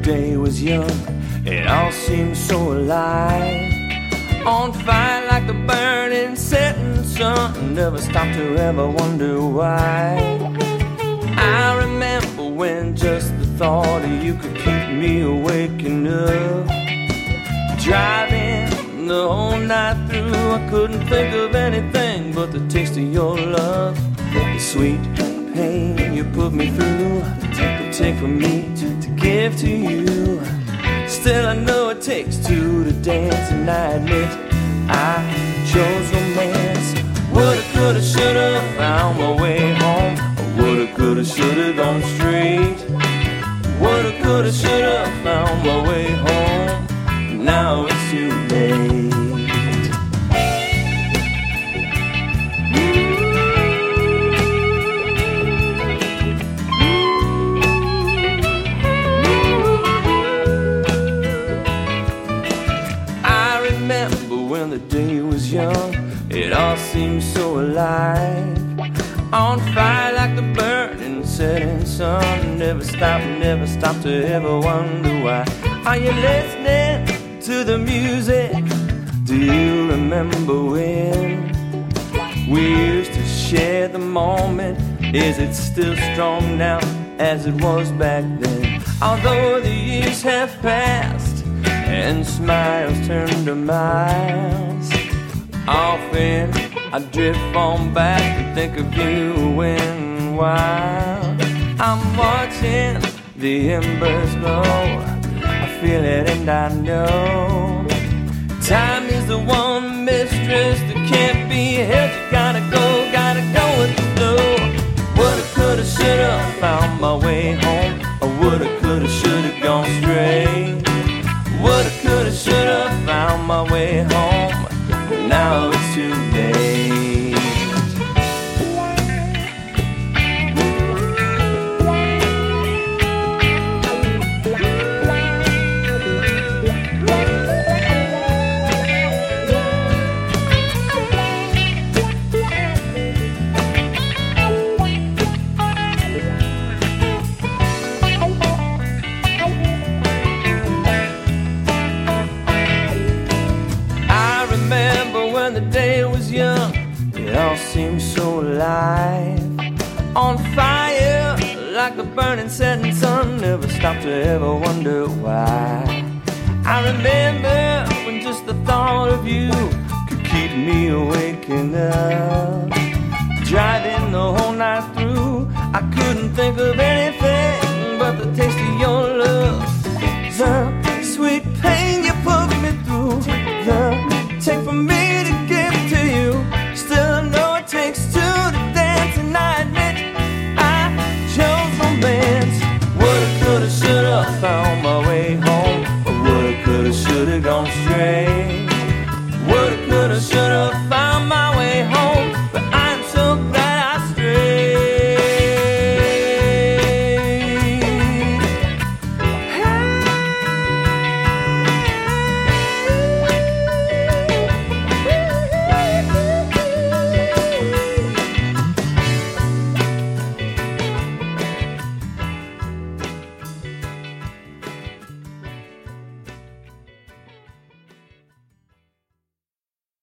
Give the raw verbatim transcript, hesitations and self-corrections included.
day was young, it all seemed so alive. On fire like the burning setting sun, never stopped to ever wonder why. I remember when just the thought of you could keep me awake enough. Driving the whole night through, I couldn't think of anything but the taste of your love. The sweet pain you put me through, it take for me to, to give to you. Still I know it takes two to dance, and I admit I chose romance. Woulda, coulda, shoulda found my way home. Woulda, coulda, shoulda gone straight. Woulda, coulda, shoulda found my way home. Now it's too late. When the day was young, it all seemed so alive. On fire like the burning setting sun, never stop, never stop to ever wonder why. Are you listening to the music? Do you remember when we used to share the moment? Is it still strong now as it was back then? Although the years have passed and smiles turn to miles, often I drift on back and think of you when while I'm watching the embers glow. I feel it and I know time is the one mistress that can't be held. You gotta go, gotta go with the flow. Woulda, coulda, shoulda found my way home. I woulda, coulda, shoulda gone straight. Woulda, coulda, shoulda found my way home. Now it's too late. When the day was young, it all seemed so alive. On fire like the burning setting sun, never stopped to ever wonder why. I remember when just the thought of you could keep me awake enough. Driving the whole night through, I couldn't think of anything but the taste of your love. The sweet pain you put me through, the take for me to give to you. Still I know it takes two to dance, and I admit I chose romance. Woulda, coulda, shoulda